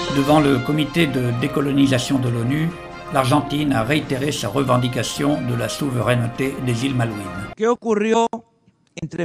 Devant le comité de décolonisation de l'ONU, l'Argentine a réitéré sa revendication de la souveraineté des îles Malouines. ¿Qué ocurrió entre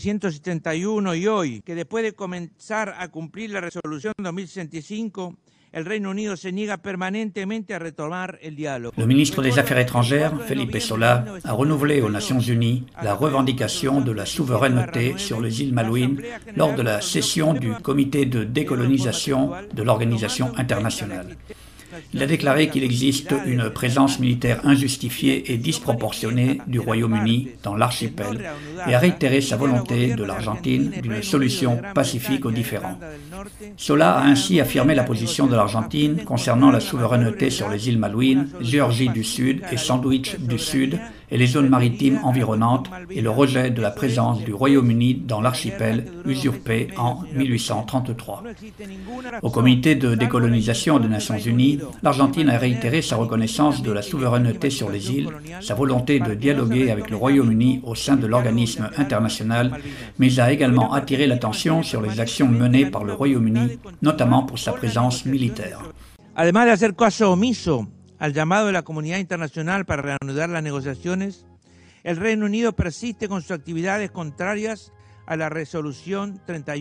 1971 y hoy? Que después de comenzar a cumplir la resolución 2065, el Reino Unido se niega permanentemente a retomar el diálogo. Le ministre des Affaires étrangères, Felipe Solá, a renouvelé aux Nations Unies la revendication de la souveraineté sur les îles Malouines lors de la session du comité de décolonisation de l'organisation internationale. Il a déclaré qu'il existe une présence militaire injustifiée et disproportionnée du Royaume-Uni dans l'archipel et a réitéré sa volonté de l'Argentine d'une solution pacifique aux différends. Solá a ainsi affirmé la position de l'Argentine concernant la souveraineté sur les îles Malouines, Géorgie du Sud et Sandwich du Sud et les zones maritimes environnantes et le rejet de la présence du Royaume-Uni dans l'archipel usurpé en 1833. Au comité de décolonisation des Nations Unies, l'Argentine a réitéré sa reconnaissance de la souveraineté sur les îles, sa volonté de dialoguer avec le Royaume-Uni au sein de l'organisme international, mais a également attiré l'attention sur les actions menées par le Royaume-Uni, notamment pour sa présence militaire. Además de hacer caso omiso al llamado de la comunidad internacional para reanudar las negociaciones, el Reino Unido persiste con sus actividades contrarias a la resolución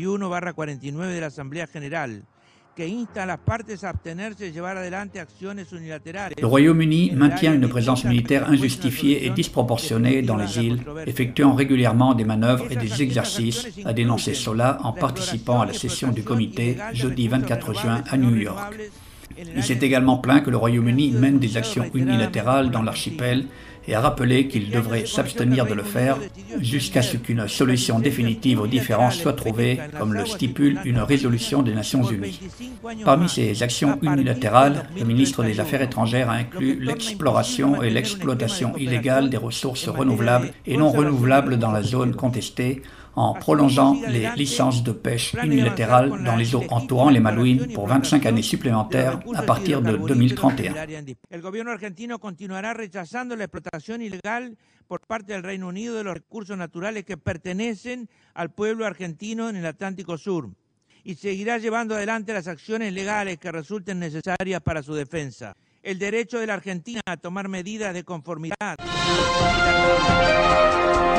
31/49 de la Asamblea General, que insta a las partes a abstenerse de llevar adelante acciones unilaterales. Le Royaume-Uni maintient une présence militaire injustifiée et disproportionnée dans les îles, effectuant régulièrement des manœuvres et des exercices, a dénoncé Solá en participant à la session du comité jeudi 24 juin à New York. Il s'est également plaint que le Royaume-Uni mène des actions unilatérales dans l'archipel et a rappelé qu'il devrait s'abstenir de le faire jusqu'à ce qu'une solution définitive aux différends soit trouvée, comme le stipule une résolution des Nations Unies. Parmi ces actions unilatérales, le ministre des Affaires étrangères a inclus l'exploration et l'exploitation illégale des ressources renouvelables et non renouvelables dans la zone contestée, en prolongeant les licences de pêche unilatérales dans les eaux entourant les Malouines pour 25 années supplémentaires à partir de 2031. El gobierno argentino continuará rechazando la explotación ilegal por parte del Reino Unido de los recursos naturales que pertenecen al pueblo argentino en el Atlántico Sur y seguirá llevando adelante las acciones legales que resulten necesarias para su defensa. El derecho de la Argentina a tomar medidas de conformidad